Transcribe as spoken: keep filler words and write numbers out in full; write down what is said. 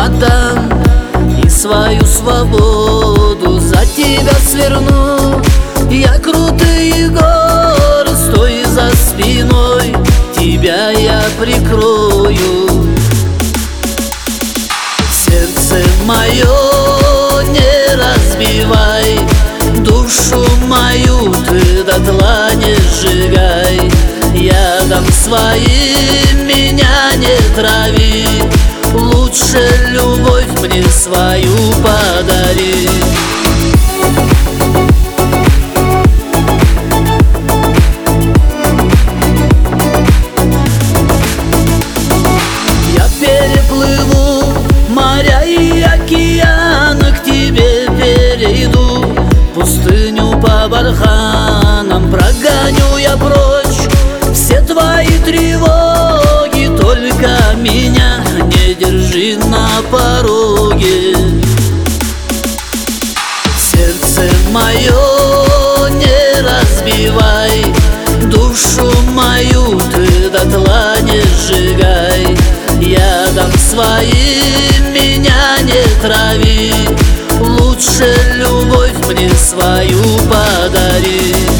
отдам, и свою свободу за тебя сверну. Я крутые горы, стой за спиной, тебя я прикрою. Сердце мое не разбивай, душу мою ты дотла не сжигай. Ядом своим меня не трави, лучше любовь мне свою подари. Я переплыву моря и океаны, к тебе перейду, пустыню по барханам прогоню я прочь все твои тревоги, только меня не держи на пороге. Сердце мое не разбивай, душу мою ты дотла не сжигай. Ядом своим меня не трави, лучше любовь мне свою подари.